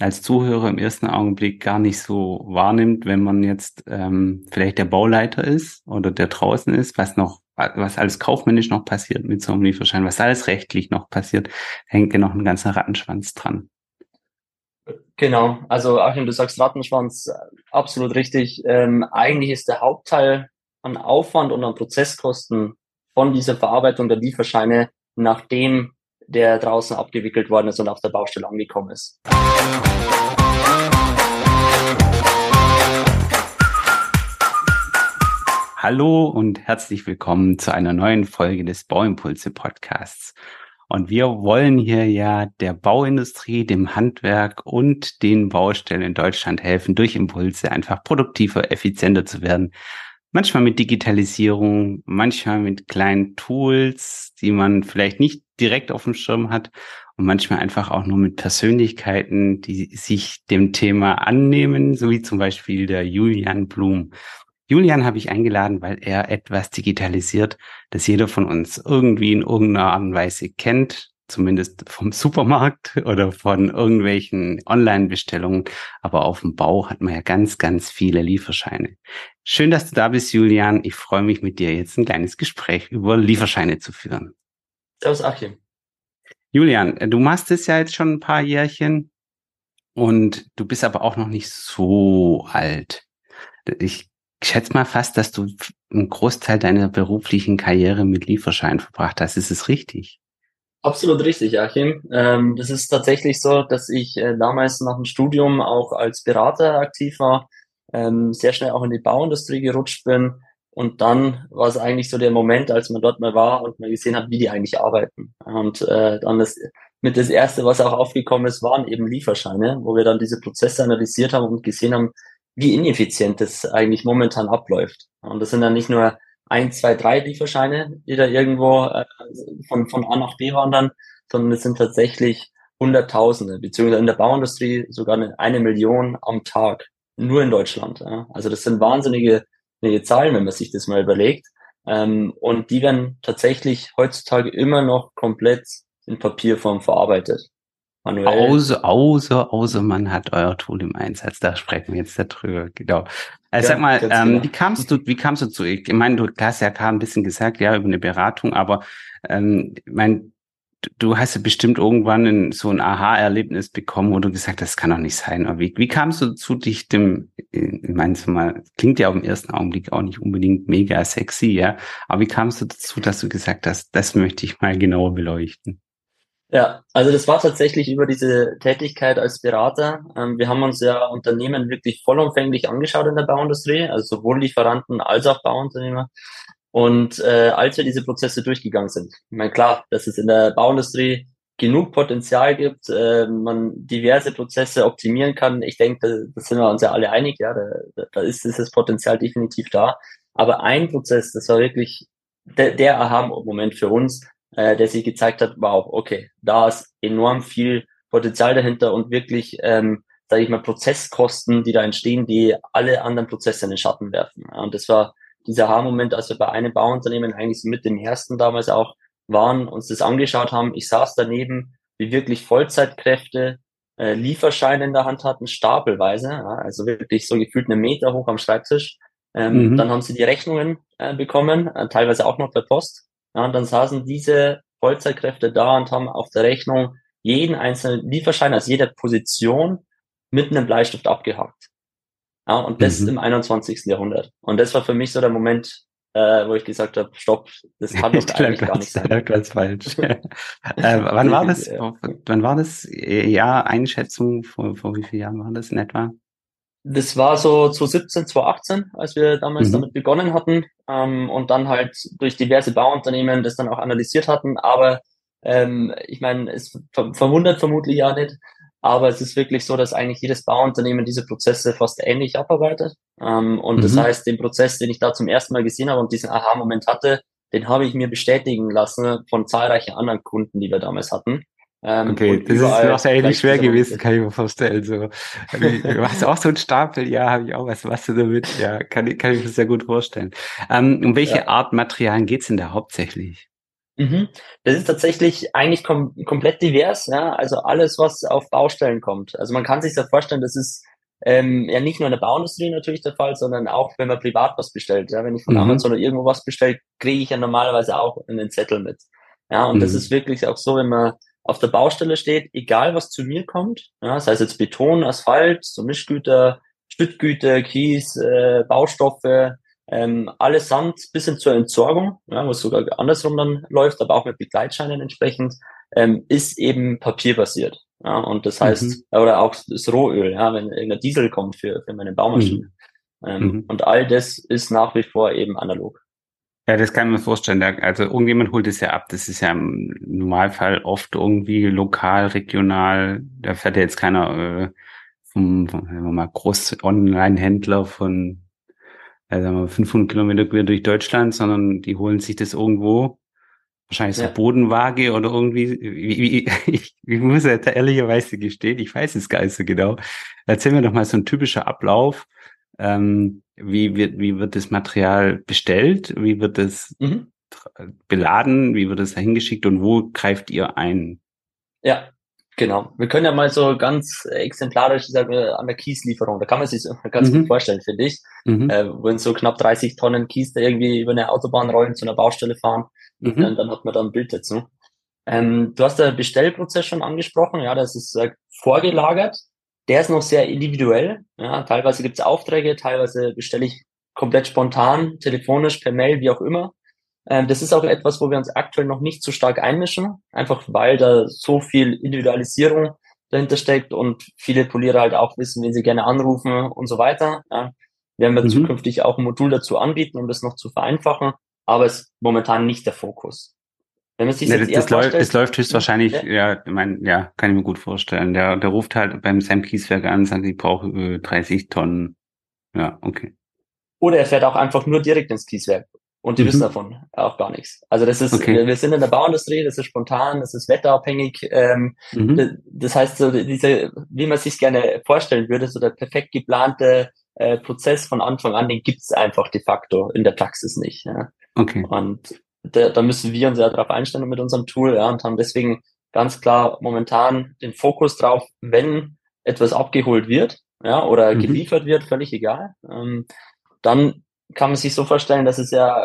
als Zuhörer im ersten Augenblick gar nicht so wahrnimmt, wenn man jetzt vielleicht der Bauleiter ist oder der draußen ist, was alles kaufmännisch noch passiert mit so einem Lieferschein, was alles rechtlich noch passiert, hängt ja noch ein ganzer Rattenschwanz dran. Genau, also Achim, du sagst Rattenschwanz, absolut richtig. Eigentlich ist der Hauptteil an Aufwand und an Prozesskosten von dieser Verarbeitung der Lieferscheine, nachdem der draußen abgewickelt worden ist und auf der Baustelle angekommen ist. Hallo und herzlich willkommen zu einer neuen Folge des Bauimpulse Podcasts. Und wir wollen hier ja der Bauindustrie, dem Handwerk und den Baustellen in Deutschland helfen, durch Impulse einfach produktiver, effizienter zu werden. Manchmal mit Digitalisierung, manchmal mit kleinen Tools, die man vielleicht nicht direkt auf dem Schirm hat und manchmal einfach auch nur mit Persönlichkeiten, die sich dem Thema annehmen, so wie zum Beispiel der Julian Blum. Julian habe ich eingeladen, weil er etwas digitalisiert, das jeder von uns irgendwie in irgendeiner Art und Weise kennt, zumindest vom Supermarkt oder von irgendwelchen Online-Bestellungen. Aber auf dem Bau hat man ja ganz, ganz viele Lieferscheine. Schön, dass du da bist, Julian. Ich freue mich, mit dir jetzt ein kleines Gespräch über Lieferscheine zu führen. Servus, Achim. Julian, du machst es ja jetzt schon ein paar Jährchen und du bist aber auch noch nicht so alt. Ich schätze mal fast, dass du einen Großteil deiner beruflichen Karriere mit Lieferschein verbracht hast. Ist es richtig? Absolut richtig, Achim. Das ist tatsächlich so, dass ich damals nach dem Studium auch als Berater aktiv war, sehr schnell auch in die Bauindustrie gerutscht bin. Und dann war es eigentlich so der Moment, als man dort mal war und man gesehen hat, wie die eigentlich arbeiten. Und dann das Erste, was auch aufgekommen ist, waren eben Lieferscheine, wo wir dann diese Prozesse analysiert haben und gesehen haben, wie ineffizient das eigentlich momentan abläuft. Und das sind dann nicht nur ein, zwei, drei Lieferscheine, die da irgendwo von A nach B wandern, sondern es sind tatsächlich Hunderttausende, beziehungsweise in der Bauindustrie sogar eine Million am Tag, nur in Deutschland. Ja. Also das sind wahnsinnige Zahlen, wenn man sich das mal überlegt. Und die werden tatsächlich heutzutage immer noch komplett in Papierform verarbeitet. Manuell. Außer man hat euer Tool im Einsatz. Da sprechen wir jetzt darüber. Genau. Sag Ja, mal, ganz genau. wie kamst du zu? Ich meine, du hast ja gerade ein bisschen gesagt, ja, über eine Beratung, aber ich meine, du hast ja bestimmt irgendwann so ein Aha-Erlebnis bekommen, wo du gesagt hast, das kann doch nicht sein. Aber wie kamst du zu dich ich meine, so mal, klingt ja auf den ersten Augenblick auch nicht unbedingt mega sexy, ja. Aber wie kamst du dazu, dass du gesagt hast, das möchte ich mal genauer beleuchten? Ja, also das war tatsächlich über diese Tätigkeit als Berater. Wir haben uns ja Unternehmen wirklich vollumfänglich angeschaut in der Bauindustrie, also sowohl Lieferanten als auch Bauunternehmer. Und als wir diese Prozesse durchgegangen sind, ich meine, klar, dass es in der Bauindustrie genug Potenzial gibt, man diverse Prozesse optimieren kann. Ich denke, da sind wir uns ja alle einig, ja, da ist dieses Potenzial definitiv da. Aber ein Prozess, das war wirklich der Aha-Moment für uns, der sich gezeigt hat, wow, okay, da ist enorm viel Potenzial dahinter und wirklich, sage ich mal, Prozesskosten, die da entstehen, die alle anderen Prozesse in den Schatten werfen. Und das war dieser Aha-Moment, als wir bei einem Bauunternehmen eigentlich so mit dem ersten damals auch waren, uns das angeschaut haben. Ich saß daneben, wie wirklich Vollzeitkräfte Lieferscheine in der Hand hatten, stapelweise, ja, also wirklich so gefühlt 1 Meter hoch am Schreibtisch. Dann Mhm. haben sie die Rechnungen bekommen, teilweise auch noch per Post. Ja, und dann saßen diese Vollzeitkräfte da und haben auf der Rechnung jeden einzelnen Lieferschein, also jede Position mit einem Bleistift abgehakt. Ja, und das im Mhm. 21. Jahrhundert. Und das war für mich so der Moment, wo ich gesagt habe, stopp, das kann doch Da eigentlich gar nicht läuft da sein. läuft was falsch. Wann war Definitiv, das? ja. Wann war das? Ja, Einschätzung, vor wie vielen Jahren war das in etwa? Das war so 2017, 2018, als wir damals Mhm. damit begonnen hatten, und dann halt durch diverse Bauunternehmen das dann auch analysiert hatten. Aber ich meine, es verwundert vermutlich ja nicht, aber es ist wirklich so, dass eigentlich jedes Bauunternehmen diese Prozesse fast ähnlich abarbeitet. Und das Mhm. heißt, den Prozess, den ich da zum ersten Mal gesehen habe und diesen Aha-Moment hatte, den habe ich mir bestätigen lassen von zahlreichen anderen Kunden, die wir damals hatten. Okay, Und das ist überall wahrscheinlich gleicht schwer dieser Moment gewesen, sich. kann ich mir vorstellen. So, du hast auch so einen Stapel, ja, habe ich auch. Was machst du damit? Ja, kann ich mir sehr gut vorstellen. Um welche Ja. Art Materialien geht's denn da hauptsächlich? Mhm. Das ist tatsächlich eigentlich komplett divers, ja. Also alles, was auf Baustellen kommt. Also man kann sich ja vorstellen, das ist ja nicht nur in der Bauindustrie natürlich der Fall, sondern auch, wenn man privat was bestellt. Ja, wenn ich von Mhm. Amazon oder irgendwo was bestelle, kriege ich ja normalerweise auch einen Zettel mit. Ja, und das ist Mhm. wirklich auch so, wenn man auf der Baustelle steht, egal was zu mir kommt, ja, sei es jetzt Beton, Asphalt, so Mischgüter, Stüttgüter, Kies, Baustoffe, allesamt bis hin zur Entsorgung, ja, was sogar andersrum dann läuft, aber auch mit Begleitscheinen entsprechend, ist eben papierbasiert. Ja, und das Mhm. heißt, oder auch das Rohöl, ja, wenn irgendein Diesel kommt für meine Baumaschine. Mhm. Mhm. Und all das ist nach wie vor eben analog. Ja, das kann ich mir vorstellen. Also irgendjemand holt es ja ab. Das ist ja im Normalfall oft irgendwie lokal, regional. Da fährt ja jetzt keiner sagen wir mal, Groß-Online-Händler von sagen wir mal, 500 Kilometer quer durch Deutschland, sondern die holen sich das irgendwo, wahrscheinlich so Ja. Bodenwaage oder irgendwie. Ich muss jetzt ehrlicherweise gestehen, ich weiß es gar nicht so genau. Erzähl mir doch mal so ein typischer Ablauf. Wie wird das Material bestellt? Wie wird es Mhm. beladen? Wie wird es dahin geschickt und wo greift ihr ein? Ja, genau. Wir können ja mal so ganz exemplarisch sagen, an der Kieslieferung, da kann man sich so ganz gut Mhm. vorstellen, finde ich. Mhm. Wenn so knapp 30 Tonnen Kies da irgendwie über eine Autobahn rollen, zu einer Baustelle fahren, Mhm. dann hat man da ein Bild dazu. Du hast den Bestellprozess schon angesprochen, ja, das ist vorgelagert. Der ist noch sehr individuell. Ja, teilweise gibt es Aufträge, teilweise bestelle ich komplett spontan, telefonisch, per Mail, wie auch immer. Das ist auch etwas, wo wir uns aktuell noch nicht so stark einmischen, einfach weil da so viel Individualisierung dahinter steckt und viele Polierer halt auch wissen, wen sie gerne anrufen und so weiter. Ja. Werden wir Mhm. zukünftig auch ein Modul dazu anbieten, um das noch zu vereinfachen, aber ist momentan nicht der Fokus. Wenn man sich Ja, jetzt eher das vorstellt, läuft höchstwahrscheinlich, ja, ja, ich mein, ja, kann ich mir gut vorstellen. Der ruft halt beim Sam Kieswerk an, sagt, ich brauche 30 Tonnen. Ja, okay. oder er fährt auch einfach nur direkt ins Kieswerk. Und die wissen Mhm. davon auch gar nichts. Also das ist, Okay. wir sind in der Bauindustrie, das ist spontan, das ist wetterabhängig. Mhm. Das heißt, so diese, wie man sich gerne vorstellen würde, so der perfekt geplante Prozess von Anfang an, den gibt's einfach de facto in der Praxis nicht. Ja. Okay. Und da müssen wir uns ja darauf einstellen mit unserem Tool, ja, und haben deswegen ganz klar momentan den Fokus drauf, wenn etwas abgeholt wird, ja, oder Mhm. geliefert wird, völlig egal. Dann kann man sich so vorstellen, dass es ja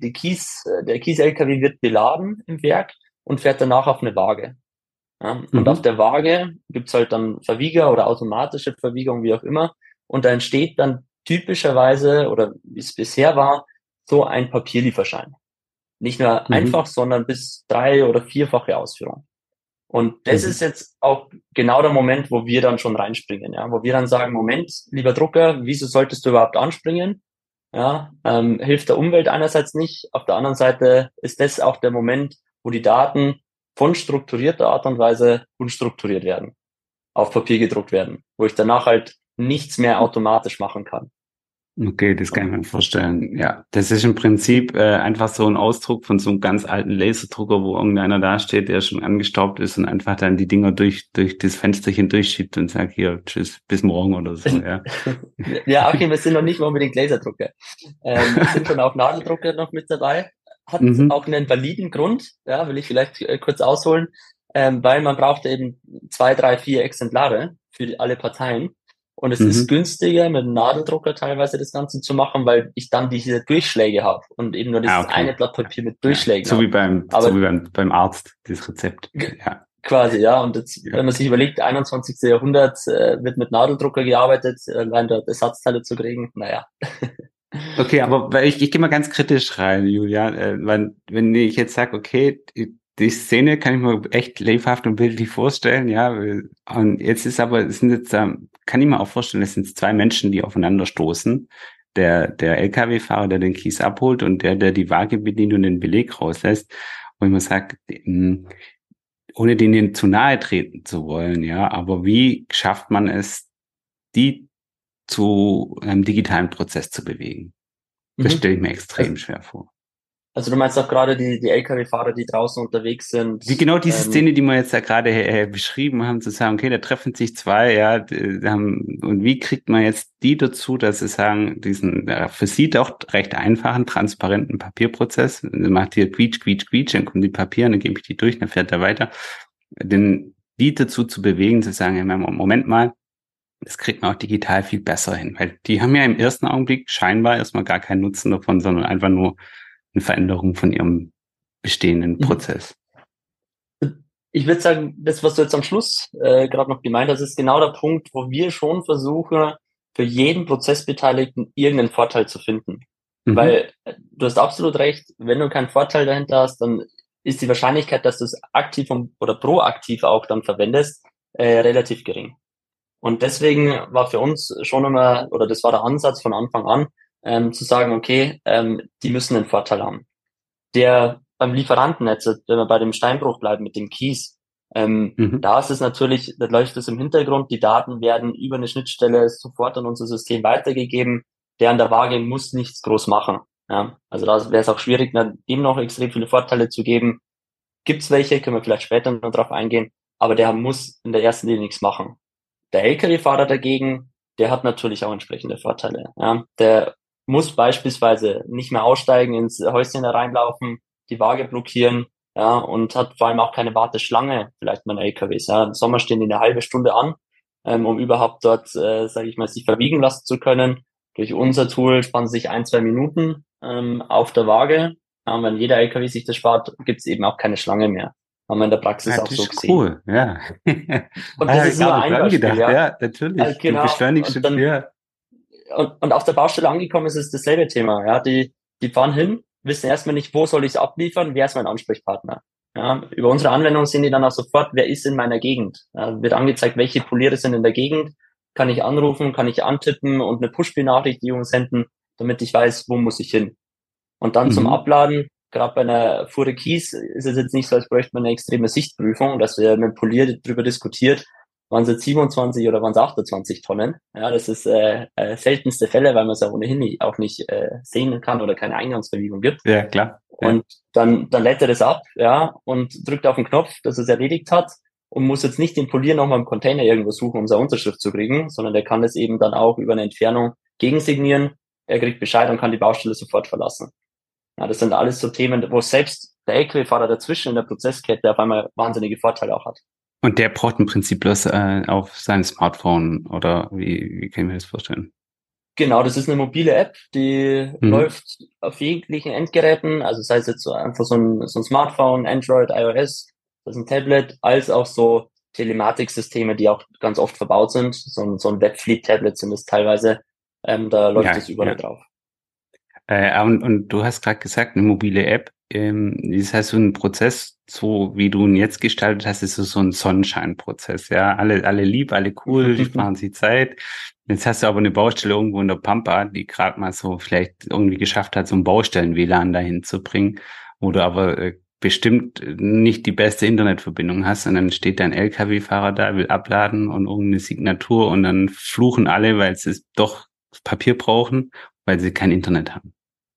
der Kies-LKW wird beladen im Werk und fährt danach auf eine Waage. Ja? Und auf Mhm. der Waage gibt's halt dann Verwieger oder automatische Verwiegung, wie auch immer. Und da entsteht dann typischerweise, oder wie es bisher war, so ein Papierlieferschein. Nicht nur Mhm. einfach, sondern bis drei- oder vierfache Ausführung. Und das ist Mhm. jetzt auch genau der Moment, wo wir dann schon reinspringen, ja, wo wir dann sagen, Moment, lieber Drucker, wieso solltest du überhaupt anspringen? Ja, hilft der Umwelt einerseits nicht, auf der anderen Seite ist das auch der Moment, wo die Daten von strukturierter Art und Weise unstrukturiert werden, auf Papier gedruckt werden, wo ich danach halt nichts mehr automatisch machen kann. Okay, das kann ich Und mir vorstellen. Ja, das ist im Prinzip einfach so ein Ausdruck von so einem ganz alten Laserdrucker, wo irgendeiner da steht, der schon angestaubt ist und einfach dann die Dinger durch das Fensterchen durchschiebt und sagt, hier, tschüss, bis morgen oder so, ja. ja, okay, wir sind noch nicht mal unbedingt Laserdrucker. Es sind schon auch Nadeldrucker noch mit dabei. Hat Mhm. auch einen validen Grund, ja, will ich vielleicht kurz ausholen, weil man braucht eben zwei, drei, vier Exemplare für alle Parteien. Und es ist Mhm. günstiger, mit einem Nadeldrucker teilweise das Ganze zu machen, weil ich dann diese Durchschläge habe und eben nur Ah, dieses eine okay. Blatt Ja, Papier mit ja. Durchschlägen So wie habe. so wie Aber beim Arzt, das Rezept. Ja, quasi, ja. Und jetzt, ja. wenn man sich überlegt, 21. Jahrhundert wird mit Nadeldrucker gearbeitet, allein dort Ersatzteile zu kriegen, naja. Okay, aber weil ich gehe mal ganz kritisch rein, Julia. Weil, wenn ich jetzt sage, okay, die Szene kann ich mir echt lebhaft und bildlich vorstellen, ja. Und jetzt ist aber, es sind jetzt, kann ich mir auch vorstellen, es sind zwei Menschen, die aufeinander stoßen. Der LKW-Fahrer, der den Kies abholt und der die Waage bedient und den Beleg rauslässt. Wo ich mir sage, ohne denen zu nahe treten zu wollen, ja, aber wie schafft man es, die zu einem digitalen Prozess zu bewegen? Das Mhm. stelle ich mir extrem Also, schwer vor. Also du meinst auch gerade die Lkw-Fahrer, die draußen unterwegs sind. Wie genau diese Szene, die wir jetzt da gerade beschrieben haben, zu sagen, okay, da treffen sich zwei, ja, und wie kriegt man jetzt die dazu, dass sie sagen, diesen für sie doch recht einfachen, transparenten Papierprozess, macht hier quietsch, quietsch, quietsch, dann kommen die Papiere, dann gebe ich die durch, dann fährt er weiter, denn die dazu zu bewegen, zu sagen, ja, Moment mal, das kriegt man auch digital viel besser hin, weil die haben ja im ersten Augenblick scheinbar erstmal gar keinen Nutzen davon, sondern einfach nur eine Veränderung von ihrem bestehenden Prozess. Ich würde sagen, das, was du jetzt am Schluss gerade noch gemeint hast, ist genau der Punkt, wo wir schon versuchen, für jeden Prozessbeteiligten irgendeinen Vorteil zu finden. Weil du hast absolut recht, wenn du keinen Vorteil dahinter hast, dann ist die Wahrscheinlichkeit, dass du es aktiv oder proaktiv auch dann verwendest, relativ gering. Und deswegen war für uns schon immer, oder das war der Ansatz von Anfang an, zu sagen, okay, die müssen einen Vorteil haben. Der beim Lieferantennetz, wenn wir bei dem Steinbruch bleiben mit dem Kies, da ist es natürlich, da läuft es im Hintergrund, die Daten werden über eine Schnittstelle sofort an unser System weitergegeben, der an der Waage muss nichts groß machen. Ja, also da wäre es auch schwierig, ihm noch extrem viele Vorteile zu geben. Gibt's welche, können wir vielleicht später noch drauf eingehen, aber der muss in der ersten Linie nichts machen. Der Lkw-Fahrer dagegen, der hat natürlich auch entsprechende Vorteile. Ja, der muss beispielsweise nicht mehr aussteigen, ins Häuschen reinlaufen, die Waage blockieren, ja, und hat vor allem auch keine Warteschlange, vielleicht mit LKWs. Ja. Im Sommer stehen die eine halbe Stunde an, um überhaupt dort, sage ich mal, sich verwiegen lassen zu können. Durch unser Tool sparen sie sich 1, 2 Minuten auf der Waage. Ja, wenn jeder LKW sich das spart, gibt es eben auch keine Schlange mehr. Haben wir in der Praxis Ja, auch das so ist gesehen. cool, ja. Und Da das habe ich ist nur gar nicht ein dran Beispiel, gedacht, ja. ja, natürlich. Du Genau. beschleunigst Und schon, dann ja. und auf der Baustelle angekommen ist es dasselbe Thema. Ja, die fahren hin, wissen erstmal nicht, wo soll ich es abliefern, wer ist mein Ansprechpartner. Ja, über unsere Anwendung sehen die dann auch sofort, wer ist in meiner Gegend. Ja, wird angezeigt, welche Poliere sind in der Gegend, kann ich anrufen, kann ich antippen und eine Push-Benachrichtigung senden, damit ich weiß, wo muss ich hin. Und dann zum Mhm. Abladen, gerade bei einer Fuhre Kies ist es jetzt nicht so, als bräuchte man eine extreme Sichtprüfung, dass wir mit Polier darüber diskutiert, waren es jetzt 27 oder waren es 28 Tonnen. Ja, das ist seltenste Fälle, weil man es ja ohnehin auch nicht sehen kann oder keine Eingangsbewegung gibt. Ja, klar. Ja. Und dann lädt er das ab, ja, und drückt auf den Knopf, dass es erledigt hat und muss jetzt nicht den Polier nochmal im Container irgendwo suchen, um seine Unterschrift zu kriegen, sondern der kann das eben dann auch über eine Entfernung gegensignieren. Er kriegt Bescheid und kann die Baustelle sofort verlassen. Ja, das sind alles so Themen, wo selbst der Lkw-Fahrer dazwischen in der Prozesskette auf einmal wahnsinnige Vorteile auch hat. Und der braucht im Prinzip bloß auf sein Smartphone oder wie kann ich mir das vorstellen? Genau, das ist eine mobile App, die Mhm. läuft auf jeglichen Endgeräten, also sei es jetzt so einfach so ein Smartphone, Android, iOS, das ist ein Tablet, als auch so Telematiksysteme, die auch ganz oft verbaut sind. So ein Webfleet-Tablet sind es teilweise, da läuft Ja, es überall ja. drauf. Und du hast gerade gesagt, eine mobile App. Das heißt, so ein Prozess, so wie du ihn jetzt gestaltet hast, ist so ein Sonnenscheinprozess. Ja, alle lieb, alle cool, die sparen sich Zeit. Jetzt hast du aber eine Baustelle irgendwo in der Pampa, die gerade mal so vielleicht irgendwie geschafft hat, so ein Baustellen-WLAN dahin zu bringen, wo du aber bestimmt nicht die beste Internetverbindung hast, und dann steht dein LKW-Fahrer da, will abladen und irgendeine Signatur und dann fluchen alle, weil sie doch Papier brauchen, weil sie kein Internet haben.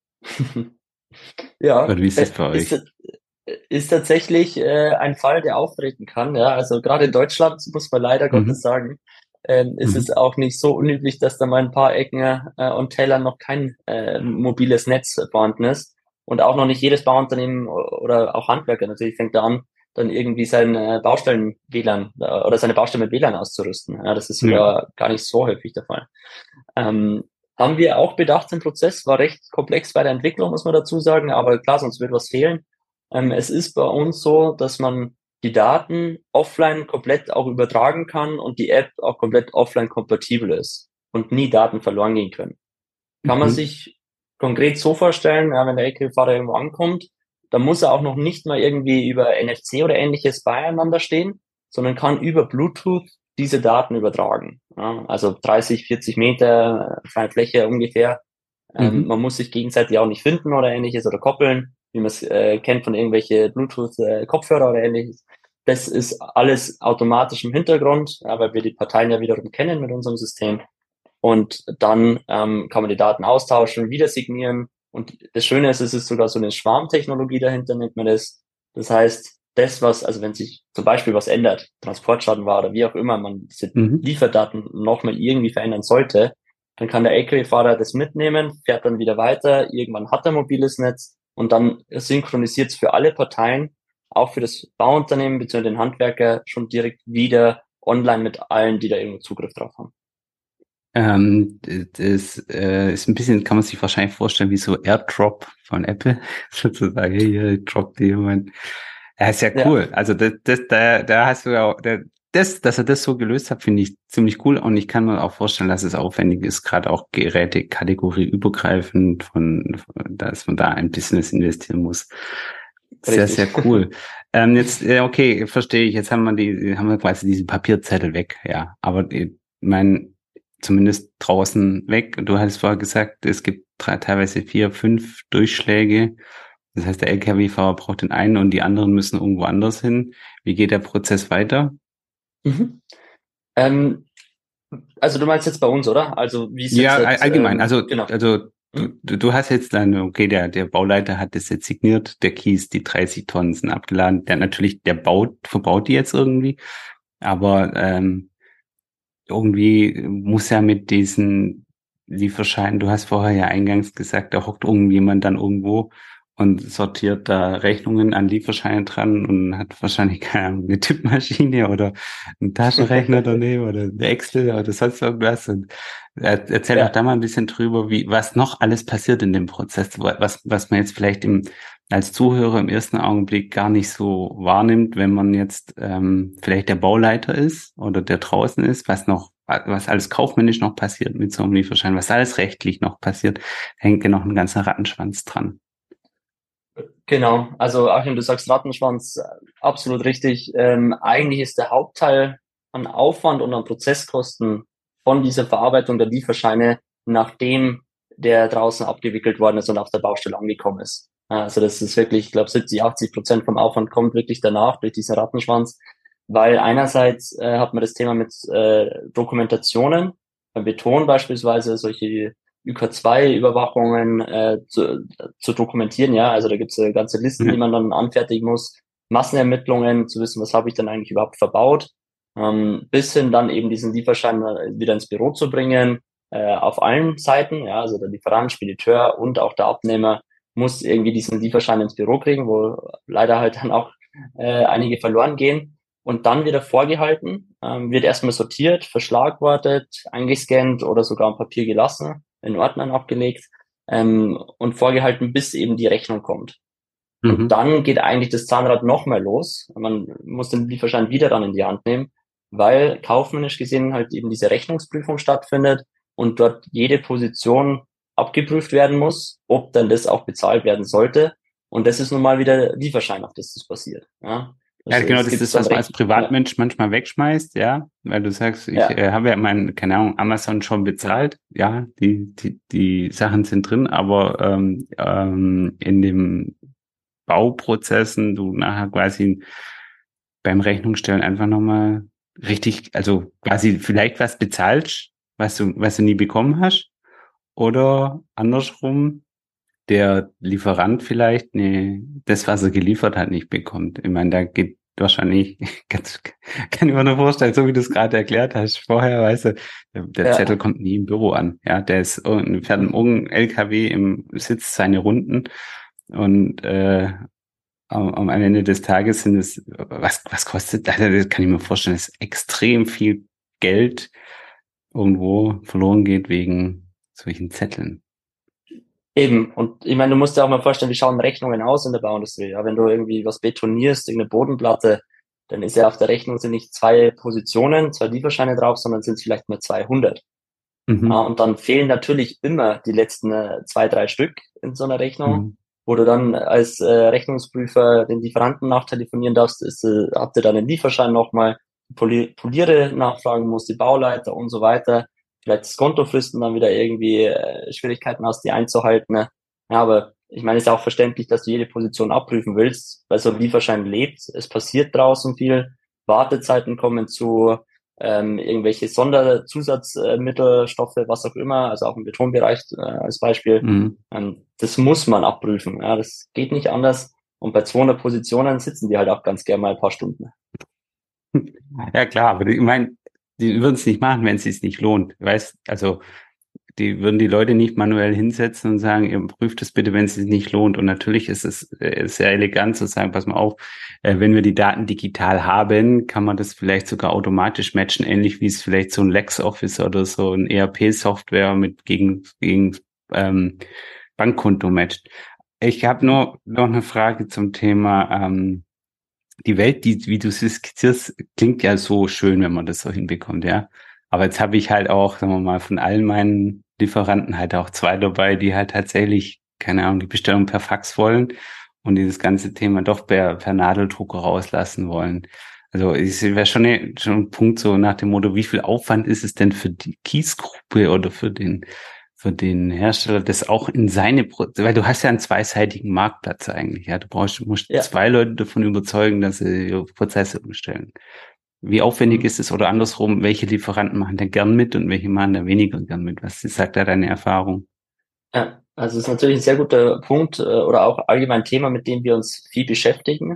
Ja, Oder wie ist das bei euch? ist tatsächlich ein Fall, der auftreten kann. Ja, also gerade in Deutschland muss man leider Gottes Mhm. sagen, ist es Mhm. auch nicht so unüblich, dass da mal ein paar Ecken und Tälern noch kein mobiles Netz vorhanden ist und auch noch nicht jedes Bauunternehmen oder auch Handwerker natürlich fängt da an, dann irgendwie sein Baustellen-WLAN oder seine Baustelle mit WLAN auszurüsten. Ja, das ist Ja. sogar gar nicht so häufig der Fall. Ähm, haben wir auch bedacht, im Prozess war recht komplex bei der Entwicklung, muss man dazu sagen, aber klar, sonst wird was fehlen. Es ist bei uns so, dass man die Daten offline komplett auch übertragen kann und die App auch komplett offline kompatibel ist und nie Daten verloren gehen können. Kann man Mhm. sich konkret so vorstellen, ja, wenn der Lkw-Fahrer irgendwo ankommt, dann muss er auch noch nicht mal irgendwie über NFC oder ähnliches beieinander stehen, sondern kann über Bluetooth diese Daten übertragen. Ja, also 30, 40 Meter freie Fläche ungefähr. Mhm. Man muss sich gegenseitig auch nicht finden oder ähnliches oder koppeln, wie man es kennt von irgendwelche Bluetooth-Kopfhörer oder ähnliches. Das ist alles automatisch im Hintergrund, ja, weil wir die Parteien ja wiederum kennen mit unserem System. Und dann kann man die Daten austauschen, wieder signieren. Und das Schöne ist, es ist sogar so eine Schwarmtechnologie dahinter, nennt man das. Das heißt, also wenn sich zum Beispiel was ändert, Transportschaden war oder wie auch immer, man diese Mhm. Lieferdaten nochmal irgendwie verändern sollte, dann kann der LKW-Fahrer das mitnehmen, fährt dann wieder weiter, irgendwann hat er mobiles Netz und dann synchronisiert es für alle Parteien, auch für das Bauunternehmen bzw. den Handwerker schon direkt wieder online mit allen, die da irgendwo Zugriff drauf haben. Das ist ein bisschen, kann man sich wahrscheinlich vorstellen, wie so AirDrop von Apple, sozusagen, hey, hier droppt dir jemand. Ja, ist ja Ja, cool. Also da hast du ja auch, dass er das so gelöst hat, finde ich ziemlich cool. Und ich kann mir auch vorstellen, dass es aufwendig ist, gerade auch Geräte kategorieübergreifend dass man da ein Business investieren muss. Sehr, richtig. sehr cool. Jetzt, okay, verstehe ich. Jetzt haben wir quasi diesen Papierzettel weg, ja. Aber ich mein, zumindest draußen weg. Du hattest vorher gesagt, es gibt teilweise 4, 5 Durchschläge. Das heißt, der LKW-Fahrer braucht den einen und die anderen müssen irgendwo anders hin. Wie geht der Prozess weiter? Mhm. Ähm, also du meinst jetzt bei uns, oder? Also wie es Ja, jetzt, allgemein. genau. Also Mhm. du hast jetzt dann, okay, der Bauleiter hat das jetzt signiert, der Kies, die 30 Tonnen sind abgeladen. Verbaut die jetzt irgendwie. Aber irgendwie muss ja mit diesen Lieferscheinen, du hast vorher ja eingangs gesagt, da hockt irgendjemand dann irgendwo und sortiert da Rechnungen an Lieferscheine dran und hat wahrscheinlich keine Ahnung, eine Tippmaschine oder einen Taschenrechner daneben oder eine Excel oder sonst irgendwas. Und erzähl doch Ja, da mal ein bisschen drüber, was noch alles passiert in dem Prozess, was man jetzt vielleicht als Zuhörer im ersten Augenblick gar nicht so wahrnimmt, wenn man jetzt vielleicht der Bauleiter ist oder der draußen ist, was alles kaufmännisch noch passiert mit so einem Lieferschein, was alles rechtlich noch passiert, hängt ja noch ein ganzer Rattenschwanz dran. genau. Also Achim, du sagst Rattenschwanz, absolut richtig. Eigentlich ist der Hauptteil an Aufwand und an Prozesskosten von dieser Verarbeitung der Lieferscheine, nachdem der draußen abgewickelt worden ist und auf der Baustelle angekommen ist. Also das ist wirklich, ich glaube, 70, 80% vom Aufwand kommt wirklich danach durch diesen Rattenschwanz, weil einerseits hat man das Thema mit Dokumentationen, beim Beton beispielsweise, solche UK2-Überwachungen zu dokumentieren, ja. Also da gibt's ganze Listen, die Ja. man dann anfertigen muss, Massenermittlungen, zu wissen, was habe ich denn eigentlich überhaupt verbaut, bis hin dann eben diesen Lieferschein wieder ins Büro zu bringen, auf allen Seiten, ja, also der Lieferant, Spediteur und auch der Abnehmer muss irgendwie diesen Lieferschein ins Büro kriegen, wo leider halt dann auch einige verloren gehen und dann wieder vorgehalten, wird erstmal sortiert, verschlagwortet, eingescannt oder sogar am Papier gelassen, in Ordnern abgelegt und vorgehalten, bis eben die Rechnung kommt. Und Mhm. dann geht eigentlich das Zahnrad noch mehr los. Man muss den Lieferschein wieder dann in die Hand nehmen, weil kaufmännisch gesehen halt eben diese Rechnungsprüfung stattfindet und dort jede Position abgeprüft werden muss, ob dann das auch bezahlt werden sollte. Und das ist nun mal wieder Lieferschein, auf das passiert. Ja, Ja, genau, es das gibt ist, dann was man als recht, ja, Privatmensch manchmal wegschmeißt, ja, weil du sagst, ich ja, habe ja keine Ahnung, Amazon schon bezahlt, ja, die Sachen sind drin, aber in dem Bauprozessen du nachher quasi beim Rechnungsstellen einfach nochmal richtig, also quasi vielleicht was bezahlst, was du nie bekommen hast, oder andersrum, der Lieferant vielleicht das, was er geliefert hat, nicht bekommt. Ich meine, da geht wahrscheinlich, kann ich mir nur vorstellen, so wie du es gerade erklärt hast, vorher, weißt du, der Zettel ja, kommt nie im Büro an. Ja, fährt in irgendein LKW sitzt seine Runden und am Ende des Tages sind es, was kostet, das kann ich mir vorstellen, dass extrem viel Geld irgendwo verloren geht wegen solchen Zetteln. eben. Und ich meine, du musst dir auch mal vorstellen, wie schauen Rechnungen aus in der Bauindustrie. Ja, wenn du irgendwie was betonierst, irgendeine Bodenplatte, dann ist ja auf der Rechnung sind nicht zwei Positionen, zwei Lieferscheine drauf, sondern sind es vielleicht nur 200. Mhm. Und dann fehlen natürlich immer die letzten zwei, drei Stück in so einer Rechnung, Mhm. wo du dann als Rechnungsprüfer den Lieferanten nachtelefonieren darfst, habt ihr dann den Lieferschein nochmal, Poliere nachfragen musst, die Bauleiter und so weiter. Vielleicht das Konto fristen, dann wieder irgendwie Schwierigkeiten hast, die einzuhalten. Ne? Ja, aber ich meine, es ist auch verständlich, dass du jede Position abprüfen willst, weil so ein Lieferschein lebt. Es passiert draußen viel, Wartezeiten kommen zu, irgendwelche Sonderzusatzmittelstoffe, was auch immer, also auch im Betonbereich als Beispiel. Mhm. Das muss man abprüfen. Ja, das geht nicht anders. Und bei 200 Positionen sitzen die halt auch ganz gerne mal ein paar Stunden. Ja klar, aber ich meine, die würden es nicht machen, wenn es sich nicht lohnt. Weißt, also die würden die Leute nicht manuell hinsetzen und sagen, ihr prüft es bitte, wenn es sich nicht lohnt. Und natürlich ist es sehr elegant zu sagen, pass mal auf, wenn wir die Daten digital haben, kann man das vielleicht sogar automatisch matchen, ähnlich wie es vielleicht so ein LexOffice oder so ein ERP-Software mit gegen Bankkonto matcht. Ich habe nur noch eine Frage zum Thema die Welt, die, wie du sie skizzierst, klingt ja so schön, wenn man das so hinbekommt, ja. Aber jetzt habe ich halt auch, sagen wir mal, von allen meinen Lieferanten halt auch zwei dabei, die halt tatsächlich, keine Ahnung, die Bestellung per Fax wollen und dieses ganze Thema doch per Nadeldrucker rauslassen wollen. Also es wäre schon ein Punkt so nach dem Motto, wie viel Aufwand ist es denn für die Kiesgruppe oder für den Hersteller, das auch in weil du hast ja einen zweiseitigen Marktplatz eigentlich, ja. Musst Ja. zwei Leute davon überzeugen, dass sie ihre Prozesse umstellen. Wie aufwendig ist es oder andersrum, welche Lieferanten machen da gern mit und welche machen da weniger gern mit? Was sagt da deine Erfahrung? Ja, also es ist natürlich ein sehr guter Punkt oder auch allgemein Thema, mit dem wir uns viel beschäftigen.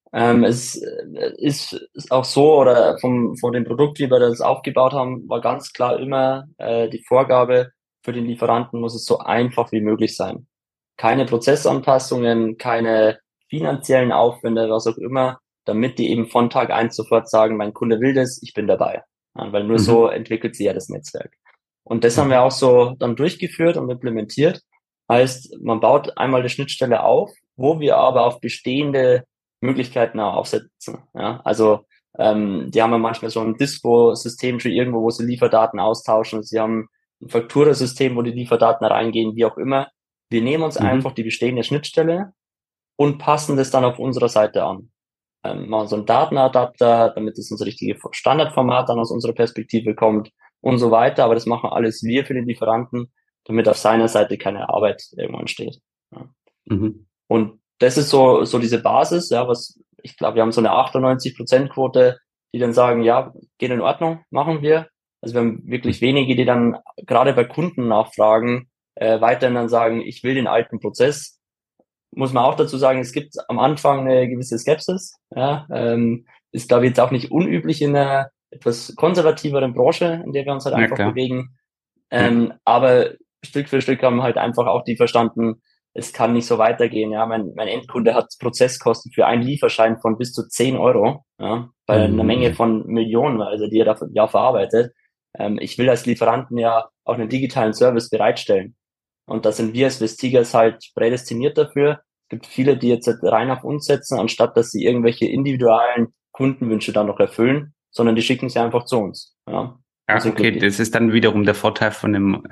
Es ist auch so, oder von dem Produkt, wie wir das aufgebaut haben, war ganz klar immer die Vorgabe, für den Lieferanten muss es so einfach wie möglich sein. Keine Prozessanpassungen, keine finanziellen Aufwände, was auch immer, damit die eben von Tag eins sofort sagen, mein Kunde will das, ich bin dabei. Ja, weil nur so Mhm. entwickelt sich ja das Netzwerk. Und das haben wir Mhm. auch so dann durchgeführt und implementiert. Heißt, man baut einmal die Schnittstelle auf, wo wir aber auf bestehende Möglichkeiten auch aufsetzen. Ja, also die haben ja manchmal so ein Dispo-System schon irgendwo, wo sie Lieferdaten austauschen. Sie haben ein Faktura-System, wo die Lieferdaten reingehen, wie auch immer. Wir nehmen uns Mhm. einfach die bestehende Schnittstelle und passen das dann auf unserer Seite an. Machen so einen Datenadapter, damit es ins richtige Standardformat dann aus unserer Perspektive kommt und so weiter. Aber das machen alles wir für den Lieferanten, damit auf seiner Seite keine Arbeit irgendwann steht. Ja. Mhm. Und das ist so diese Basis, ja, was ich glaube, wir haben so eine 98% Quote, die dann sagen, ja, geht in Ordnung, machen wir. Also wir haben wirklich wenige, die dann gerade bei Kunden nachfragen, weiterhin dann sagen, ich will den alten Prozess. Muss man auch dazu sagen, es gibt am Anfang eine gewisse Skepsis. Ja, ist, glaube ich, jetzt auch nicht unüblich in einer etwas konservativeren Branche, in der wir uns halt Ja, einfach klar. bewegen. Ja. Aber Stück für Stück haben halt einfach auch die verstanden, es kann nicht so weitergehen. Ja, mein Endkunde hat Prozesskosten für einen Lieferschein von bis zu 10 Euro, ja, bei einer Menge Mhm. von Millionen, also die er da ja verarbeitet. Ich will als Lieferanten ja auch einen digitalen Service bereitstellen. Und da sind wir als Vestigers halt prädestiniert dafür. Es gibt viele, die jetzt halt rein auf uns setzen, anstatt dass sie irgendwelche individuellen Kundenwünsche dann noch erfüllen, sondern die schicken sie einfach zu uns. Ja, und Ja, sind okay, glücklich. das ist dann wiederum der Vorteil von dem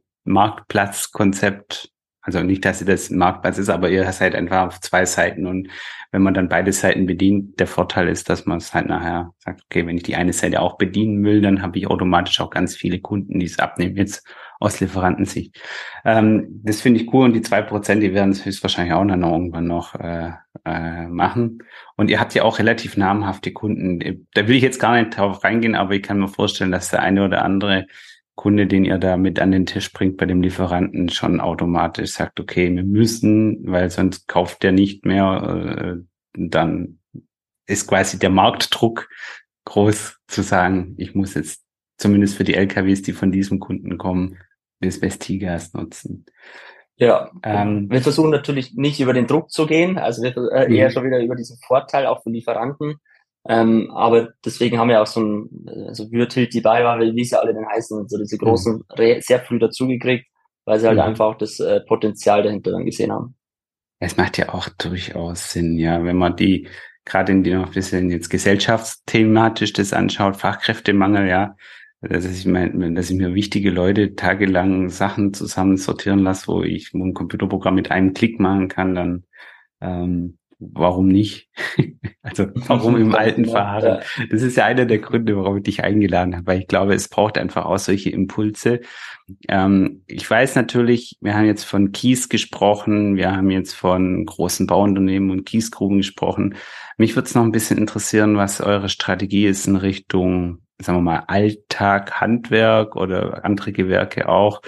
Marktplatzkonzept. Also nicht, dass ihr das ein Marktplatz ist, aber ihr seid einfach auf zwei Seiten und wenn man dann beide Seiten bedient, der Vorteil ist, dass man es halt nachher sagt, okay, wenn ich die eine Seite auch bedienen will, dann habe ich automatisch auch ganz viele Kunden, die es abnehmen, jetzt aus Lieferantensicht. Das finde ich cool und die 2%, die werden es höchstwahrscheinlich auch dann irgendwann noch machen. Und ihr habt ja auch relativ namhafte Kunden. Da will ich jetzt gar nicht drauf reingehen, aber ich kann mir vorstellen, dass der eine oder andere Kunde, den ihr da mit an den Tisch bringt bei dem Lieferanten, schon automatisch sagt, okay, wir müssen, weil sonst kauft der nicht mehr. Dann ist quasi der Marktdruck groß zu sagen, ich muss jetzt zumindest für die LKWs, die von diesem Kunden kommen, das Vestigas nutzen. Ja, genau. Ähm, Wir versuchen natürlich nicht über den Druck zu gehen, also wir eher mhm, schon wieder über diesen Vorteil auch für Lieferanten. Aber deswegen haben wir auch so ein, also Utility Buy, wie sie alle denn heißen, so diese mhm, großen sehr früh dazugekriegt, weil sie halt mhm. einfach auch das Potenzial dahinter dann gesehen haben. Es macht ja auch durchaus Sinn, ja, wenn man die, gerade in die noch ein bisschen jetzt gesellschaftsthematisch das anschaut, Fachkräftemangel, ja, dass ich mir wichtige Leute tagelang Sachen zusammen sortieren lasse, wo ein Computerprogramm mit einem Klick machen kann, dann warum nicht? Also warum im Ganz Alten genau. verharren? Ja. Das ist ja einer der Gründe, warum ich dich eingeladen habe, weil ich glaube, es braucht einfach auch solche Impulse. Ich weiß natürlich, wir haben jetzt von Kies gesprochen, wir haben jetzt von großen Bauunternehmen und Kiesgruben gesprochen. Mich würde es noch ein bisschen interessieren, was eure Strategie ist in Richtung sagen wir mal, Alltag, Handwerk oder andere Gewerke auch,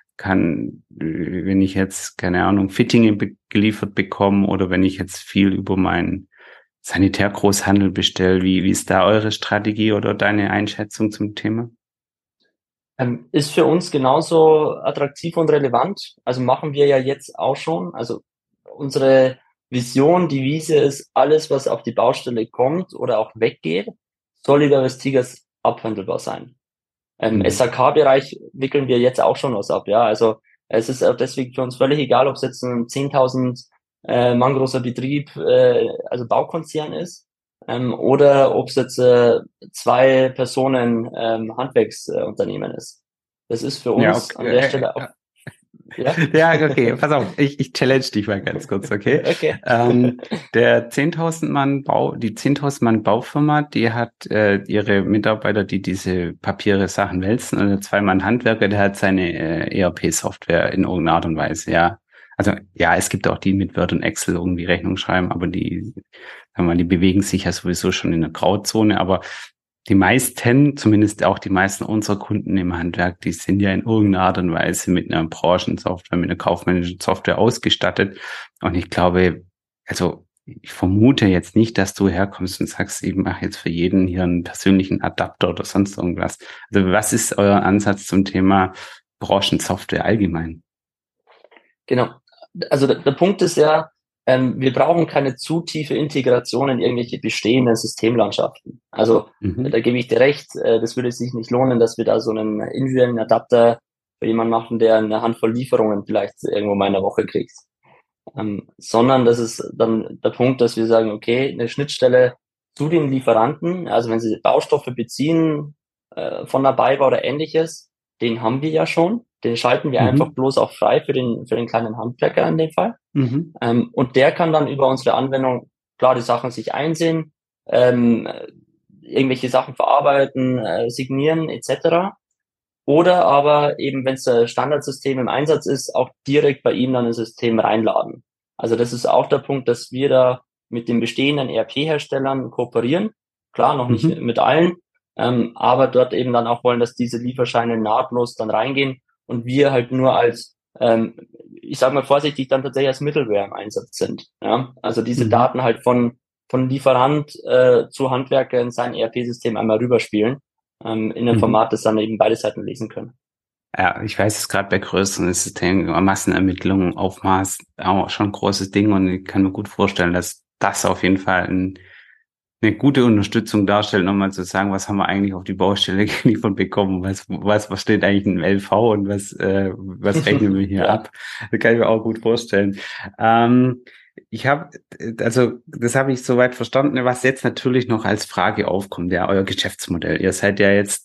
wenn ich jetzt, keine Ahnung, Fittinge geliefert bekomme oder wenn ich jetzt viel über meinen Sanitärgroßhandel bestelle, wie ist da eure Strategie oder deine Einschätzung zum Thema? Ist für uns genauso attraktiv und relevant. Also machen wir ja jetzt auch schon. Also unsere Vision, Devise ist, alles, was auf die Baustelle kommt oder auch weggeht, soll über das Tigers abhandelbar sein. Mhm. SAK-Bereich wickeln wir jetzt auch schon was ab, ja. Also es ist auch deswegen für uns völlig egal, ob es jetzt ein 10.000 Mann großer Betrieb, also Baukonzern ist, oder ob es jetzt zwei Personen Handwerksunternehmen ist. Das ist für Ja, uns an der okay. Stelle auch, ja. Ja, okay, pass auf, ich challenge dich mal ganz kurz, okay? Okay. Der 10.000 Mann die 10.000 Mann Baufirma, die hat ihre Mitarbeiter, die diese Papiere Sachen wälzen, und der Zwei-Mann Handwerker, der hat seine ERP-Software in irgendeiner Art und Weise, ja. Also ja, es gibt auch die mit Word und Excel irgendwie Rechnung schreiben, aber die, sagen wir mal, die bewegen sich ja sowieso schon in der Grauzone, aber die meisten, zumindest auch die meisten unserer Kunden im Handwerk, die sind ja in irgendeiner Art und Weise mit einer Branchensoftware, mit einer kaufmännischen Software ausgestattet. Und ich glaube, also ich vermute jetzt nicht, dass du herkommst und sagst, ich mache jetzt für jeden hier einen persönlichen Adapter oder sonst irgendwas. Also was ist euer Ansatz zum Thema Branchensoftware allgemein? Genau. Also der Punkt ist ja, wir brauchen keine zu tiefe Integration in irgendwelche bestehenden Systemlandschaften. Also Mhm. da gebe ich dir recht, das würde sich nicht lohnen, dass wir da so einen individuellen Adapter für jemanden machen, der eine Handvoll Lieferungen vielleicht irgendwo mal in der Woche kriegt. Sondern das ist dann der Punkt, dass wir sagen, okay, eine Schnittstelle zu den Lieferanten, also wenn sie Baustoffe beziehen von der BayWa oder ähnliches, den haben wir ja schon. Den schalten wir einfach Mhm. bloß auch frei für den kleinen Handwerker in dem Fall. Mhm. Und der kann dann über unsere Anwendung klar die Sachen sich einsehen, ähm, irgendwelche Sachen verarbeiten, signieren etc. Oder aber eben, wenn es ein Standardsystem im Einsatz ist, auch direkt bei ihm dann ins System reinladen. Also das ist auch der Punkt, dass wir da mit den bestehenden ERP-Herstellern kooperieren. Klar, noch nicht Mhm. mit allen, aber dort eben dann auch wollen, dass diese Lieferscheine nahtlos dann reingehen und wir halt nur als, ich sage mal vorsichtig, dann tatsächlich als Middleware im Einsatz sind. Ja? Also diese Mhm. Daten halt von Lieferant zu Handwerker in sein ERP-System einmal rüberspielen in einem Mhm. Format, das dann eben beide Seiten lesen können. Ja, ich weiß es gerade bei größeren Systemen, Massenermittlungen, Aufmaß, auch schon ein großes Ding, und ich kann mir gut vorstellen, dass das auf jeden Fall eine gute Unterstützung darstellt, nochmal zu sagen, was haben wir eigentlich auf die Baustelle geliefert bekommen, was steht eigentlich in LV und was rechnen wir hier Ja, ab? Das kann ich mir auch gut vorstellen. Ich habe, also das habe ich soweit verstanden, was jetzt natürlich noch als Frage aufkommt, ja, euer Geschäftsmodell. Ihr seid ja jetzt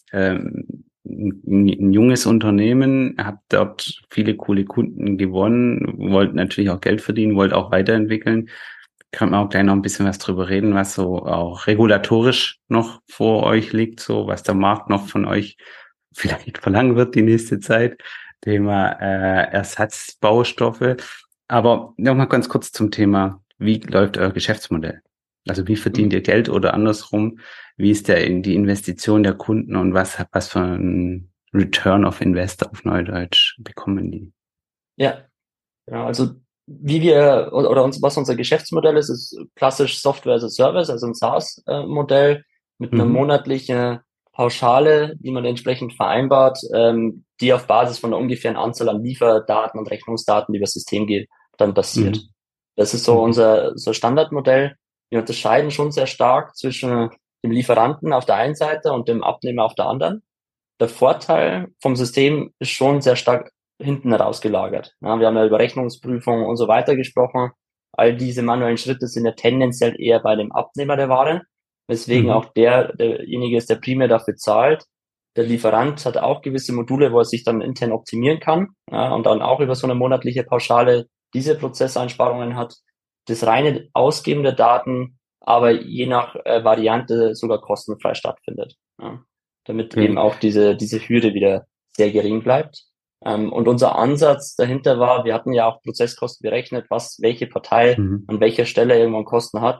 ein junges Unternehmen, habt dort viele coole Kunden gewonnen, wollt natürlich auch Geld verdienen, wollt auch weiterentwickeln. Können wir auch gleich noch ein bisschen was drüber reden, was so auch regulatorisch noch vor euch liegt, so was der Markt noch von euch vielleicht verlangen wird die nächste Zeit. Thema Ersatzbaustoffe. Aber noch mal ganz kurz zum Thema, wie läuft euer Geschäftsmodell? Also wie verdient ihr Geld oder andersrum? Wie ist die Investition der Kunden und was für ein Return of Investor auf Neudeutsch bekommen die? ja, genau. Also wie wir oder uns, was unser Geschäftsmodell ist, ist klassisch Software as a Service, also ein SaaS-Modell mit einer Mhm. monatlichen Pauschale, die man entsprechend vereinbart, die auf Basis von einer ungefähren Anzahl an Lieferdaten und Rechnungsdaten, die über das System geht, dann basiert. Mhm. Das ist so Mhm. unser Standardmodell. Wir unterscheiden schon sehr stark zwischen dem Lieferanten auf der einen Seite und dem Abnehmer auf der anderen. Der Vorteil vom System ist schon sehr stark hinten rausgelagert. Ja, wir haben ja über Rechnungsprüfung und so weiter gesprochen. All diese manuellen Schritte sind ja tendenziell eher bei dem Abnehmer der Ware, weswegen Mhm. auch derjenige ist, der primär dafür zahlt. Der Lieferant hat auch gewisse Module, wo er sich dann intern optimieren kann, ja, und dann auch über so eine monatliche Pauschale diese Prozesseinsparungen hat. Das reine Ausgeben der Daten aber je nach Variante sogar kostenfrei stattfindet. Ja, damit eben Okay. auch diese Hürde wieder sehr gering bleibt. Und unser Ansatz dahinter war, wir hatten ja auch Prozesskosten berechnet, welche Partei Mhm. an welcher Stelle irgendwann Kosten hat.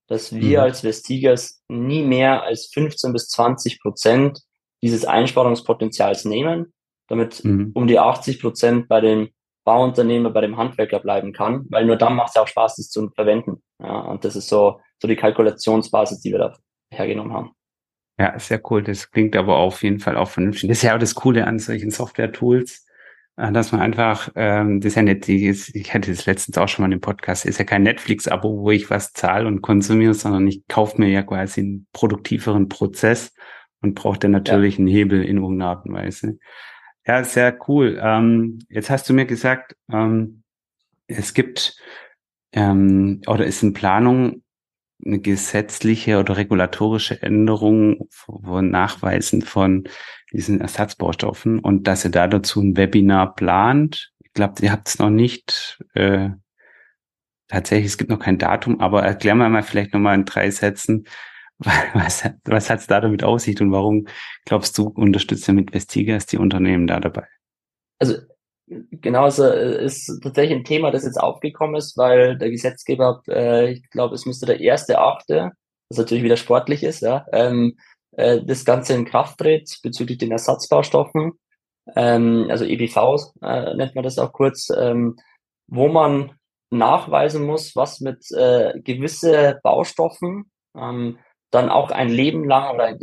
dass wir Mhm. als Vestigas nie mehr als 15-20% dieses Einsparungspotenzials nehmen, damit Mhm. um die 80% bei dem Bauunternehmer, bei dem Handwerker bleiben kann, weil nur dann macht es ja auch Spaß, das zu verwenden. Ja, und das ist so die Kalkulationsbasis, die wir da hergenommen haben. Ja, sehr cool. Das klingt aber auf jeden Fall auch vernünftig. Das ist ja auch das Coole an solchen Software-Tools, dass man einfach, das ist ja nicht, ich hatte das letztens auch schon mal im Podcast, ist ja kein Netflix-Abo, wo ich was zahle und konsumiere, sondern ich kaufe mir ja quasi einen produktiveren Prozess und brauche dann Ja. natürlich einen Hebel in irgendeiner Art und Weise. Ja, sehr cool. Jetzt hast du mir gesagt, es gibt oder ist in Planung eine gesetzliche oder regulatorische Änderung von Nachweisen von diesen Ersatzbaustoffen und dass ihr da dazu ein Webinar plant. Ich glaube, ihr habt es noch nicht tatsächlich, es gibt noch kein Datum, aber erklär mal vielleicht nochmal in 3 Sätzen, was hat es da damit auf sich und warum glaubst du, unterstützt ihr mit Vestigas die Unternehmen da dabei? Also genauso ist tatsächlich ein Thema, das jetzt aufgekommen ist, weil der Gesetzgeber, ich glaube, es müsste der 1.8., was natürlich wieder sportlich ist, ja, das Ganze in Kraft tritt bezüglich den Ersatzbaustoffen, also EBVs nennt man das auch kurz, wo man nachweisen muss, was mit gewisse Baustoffen dann auch ein Leben lang oder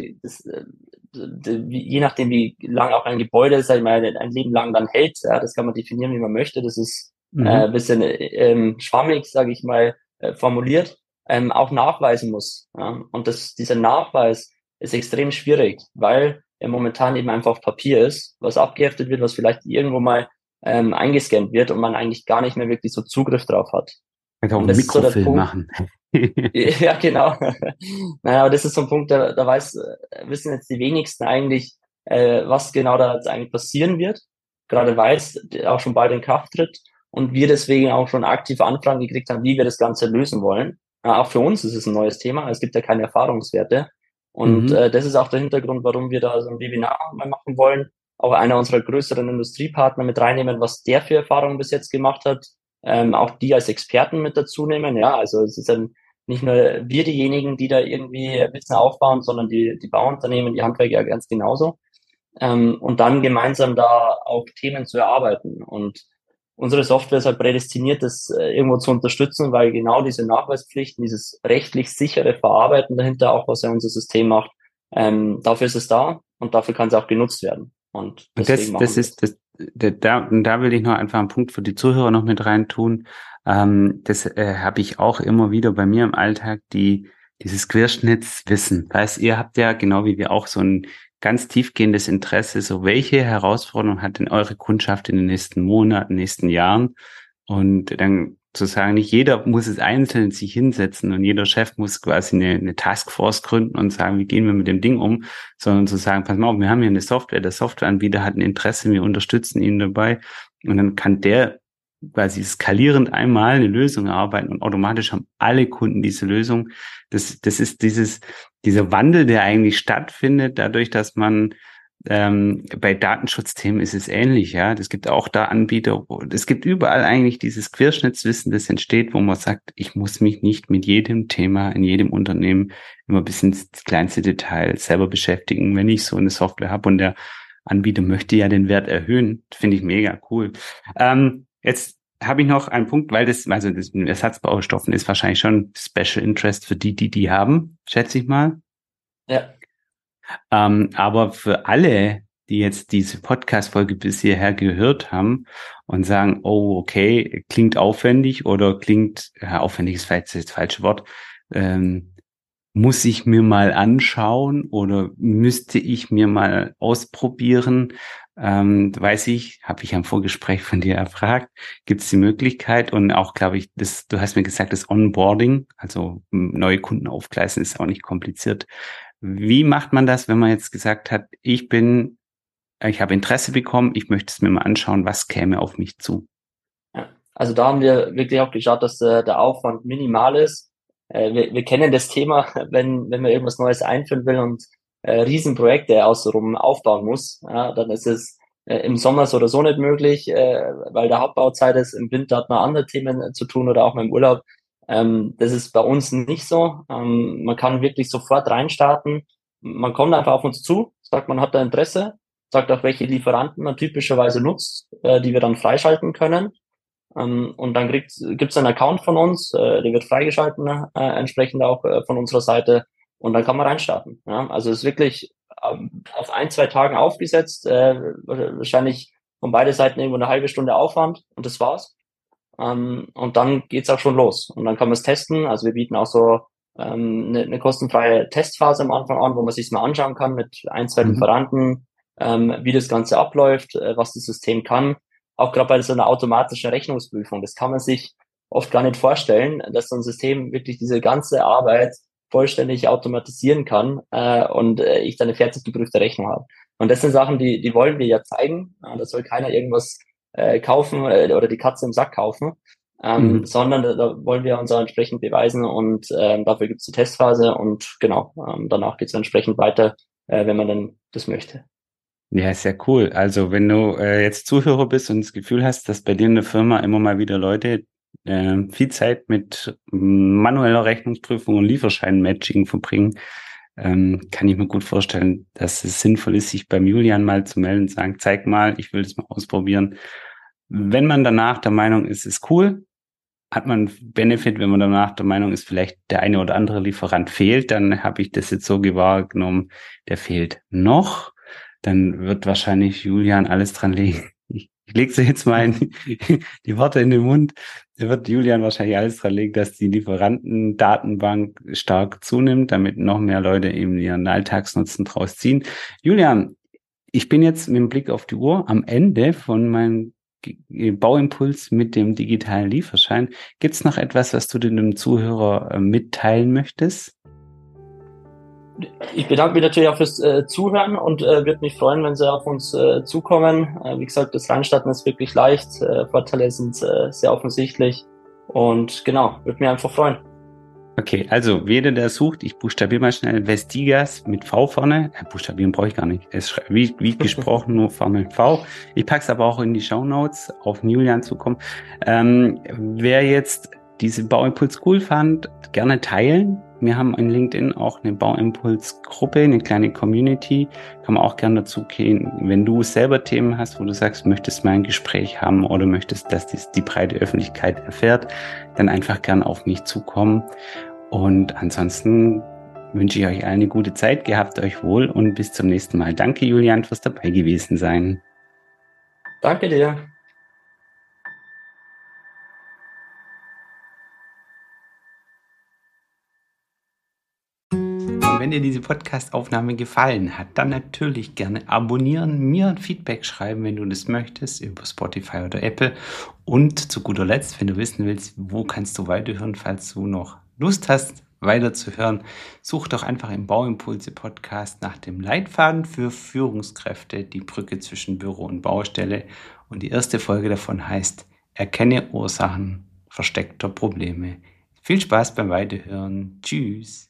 je nachdem, wie lang auch ein Gebäude, sag ich mal, ein Leben lang dann hält, ja, das kann man definieren, wie man möchte. Das ist ein Mhm. bisschen schwammig, sage ich mal, formuliert, auch nachweisen muss. Ja. Und dieser Nachweis ist extrem schwierig, weil er momentan eben einfach auf Papier ist, was abgeheftet wird, was vielleicht irgendwo mal eingescannt wird und man eigentlich gar nicht mehr wirklich so Zugriff drauf hat. Vielleicht auch Und einen das ist so der Mikrofilm Punkt. machen. Ja, genau. Naja, aber das ist so ein Punkt, da wissen jetzt die wenigsten eigentlich, was genau da jetzt eigentlich passieren wird. Gerade weil es auch schon bald in Kraft tritt und wir deswegen auch schon aktiv Anfragen gekriegt haben, wie wir das Ganze lösen wollen. Auch für uns ist es ein neues Thema. Es gibt ja keine Erfahrungswerte. Und Mhm. das ist auch der Hintergrund, warum wir da so ein Webinar mal machen wollen. Auch einer unserer größeren Industriepartner mit reinnehmen, was der für Erfahrungen bis jetzt gemacht hat. Auch die als Experten mit dazu nehmen. Ja, also es ist ein nicht nur wir diejenigen, die da irgendwie Wissen aufbauen, sondern die Bauunternehmen, die Handwerker ja ganz genauso. Und dann gemeinsam da auch Themen zu erarbeiten. Und unsere Software ist halt prädestiniert, das irgendwo zu unterstützen, weil genau diese Nachweispflichten, dieses rechtlich sichere Verarbeiten dahinter, auch was ja unser System macht, dafür ist es da und dafür kann es auch genutzt werden. Und Und deswegen das machen wir das. ist, da will ich noch einfach einen Punkt für die Zuhörer noch mit reintun. Das habe ich auch immer wieder bei mir im Alltag, dieses Querschnittswissen. Weißt, ihr habt ja genau wie wir auch so ein ganz tiefgehendes Interesse, so welche Herausforderungen hat denn eure Kundschaft in den nächsten Monaten, nächsten Jahren? Und dann zu sagen, nicht jeder muss es einzeln sich hinsetzen und jeder Chef muss quasi eine Taskforce gründen und sagen, wie gehen wir mit dem Ding um, sondern zu sagen, pass mal auf, wir haben hier eine Software, der Softwareanbieter hat ein Interesse, wir unterstützen ihn dabei und dann kann der quasi skalierend einmal eine Lösung erarbeiten und automatisch haben alle Kunden diese Lösung. Das ist dieser Wandel, der eigentlich stattfindet, dadurch, dass man bei Datenschutzthemen ist es ähnlich, ja. Es gibt auch da Anbieter, es gibt überall eigentlich dieses Querschnittswissen, das entsteht, wo man sagt, ich muss mich nicht mit jedem Thema in jedem Unternehmen immer bis ins kleinste Detail selber beschäftigen, wenn ich so eine Software habe und der Anbieter möchte ja den Wert erhöhen. Finde ich mega cool. Jetzt habe ich noch einen Punkt, weil also das mit Ersatzbaustoffen ist wahrscheinlich schon Special Interest für die haben, schätze ich mal. Ja, Aber für alle, die jetzt diese Podcast-Folge bis hierher gehört haben und sagen, oh, okay, klingt aufwendig oder klingt, ja, aufwendig ist vielleicht das falsche Wort, ähm, muss ich mir mal anschauen oder müsste ich mir mal ausprobieren? Weiß ich, habe ich am Vorgespräch von dir erfragt, gibt es die Möglichkeit und auch, glaube ich, du hast mir gesagt, das Onboarding, also neue Kunden aufgleisen, ist auch nicht kompliziert. Wie macht man das, wenn man jetzt gesagt hat, ich habe Interesse bekommen, ich möchte es mir mal anschauen, was käme auf mich zu? ja. Also da haben wir wirklich auch geschaut, dass der Aufwand minimal ist. Wir kennen das Thema, wenn man irgendwas Neues einführen will und Riesenprojekte außenrum aufbauen muss, ja, dann ist es im Sommer so oder so nicht möglich, weil der Hauptbauzeit ist. Im Winter hat man andere Themen zu tun oder auch mal im Urlaub. Das ist bei uns nicht so. Man kann wirklich sofort reinstarten. Man kommt einfach auf uns zu, sagt, man hat da Interesse, sagt auch, welche Lieferanten man typischerweise nutzt, die wir dann freischalten können. Und dann gibt's einen Account von uns, der wird freigeschalten, entsprechend auch von unserer Seite. Und dann kann man reinstarten. Ja? Also es ist wirklich auf 1, 2 Tagen aufgesetzt, wahrscheinlich von beide Seiten irgendwo eine halbe Stunde Aufwand und das war's. Und dann geht's auch schon los. Und dann kann man es testen. Also wir bieten auch so eine kostenfreie Testphase am Anfang an, wo man sich's mal anschauen kann mit 1, 2 Lieferanten, wie das Ganze abläuft, was das System kann. Auch gerade bei so einer automatischen Rechnungsprüfung. Das kann man sich oft gar nicht vorstellen, dass so ein System wirklich diese ganze Arbeit vollständig automatisieren kann und ich dann eine fertig geprüfte Rechnung habe. Und das sind Sachen, die wollen wir ja zeigen. Da soll keiner irgendwas kaufen oder die Katze im Sack kaufen, Mhm. sondern da wollen wir uns auch entsprechend beweisen und dafür gibt es die Testphase und genau, danach geht es entsprechend weiter, wenn man dann das möchte. Ja, sehr cool. Also wenn du jetzt Zuhörer bist und das Gefühl hast, dass bei dir in der Firma immer mal wieder Leute viel Zeit mit manueller Rechnungsprüfung und Lieferschein-Matching verbringen, kann ich mir gut vorstellen, dass es sinnvoll ist, sich beim Julian mal zu melden und sagen, zeig mal, ich will das mal ausprobieren. Wenn man danach der Meinung ist, ist cool, hat man einen Benefit, wenn man danach der Meinung ist, vielleicht der eine oder andere Lieferant fehlt, dann habe ich das jetzt so wahrgenommen, der fehlt noch. Dann wird wahrscheinlich Julian alles dran legen. Ich lege so jetzt mal die Worte in den Mund. Da wird Julian wahrscheinlich alles dran legen, dass die Lieferantendatenbank stark zunimmt, damit noch mehr Leute eben ihren Alltagsnutzen draus ziehen. Julian, ich bin jetzt mit dem Blick auf die Uhr am Ende von meinem Bauimpuls mit dem digitalen Lieferschein. Gibt es noch etwas, was du dem Zuhörer mitteilen möchtest? Ich bedanke mich natürlich auch fürs Zuhören und würde mich freuen, wenn Sie auf uns zukommen. Wie gesagt, das Reinstarten ist wirklich leicht. Vorteile sind sehr offensichtlich. Und genau, würde mich einfach freuen. Okay, also jeder, der sucht, ich buchstabiere mal schnell Vestigas mit V vorne. Buchstabieren brauche ich gar nicht. Es ist wie gesprochen, nur V mit V. Ich packe es aber auch in die Shownotes, auf den Julian zukommen. Wer jetzt diese Bauimpuls cool fand, gerne teilen. Wir haben in LinkedIn auch eine Bauimpuls-Gruppe, eine kleine Community. Kann man auch gerne dazu gehen. Wenn du selber Themen hast, wo du sagst, möchtest mal ein Gespräch haben oder möchtest, dass die breite Öffentlichkeit erfährt, dann einfach gern auf mich zukommen. Und ansonsten wünsche ich euch eine gute Zeit, gehabt euch wohl und bis zum nächsten Mal. Danke, Julian, fürs dabei gewesen sein. Danke dir. Und wenn dir diese Podcast-Aufnahme gefallen hat, dann natürlich gerne abonnieren, mir ein Feedback schreiben, wenn du das möchtest, über Spotify oder Apple. Und zu guter Letzt, wenn du wissen willst, wo kannst du weiterhören, falls du noch Lust hast, weiterzuhören, such doch einfach im Bauimpulse-Podcast nach dem Leitfaden für Führungskräfte, die Brücke zwischen Büro und Baustelle. Und die erste Folge davon heißt Erkenne Ursachen versteckter Probleme. Viel Spaß beim Weiterhören. Tschüss.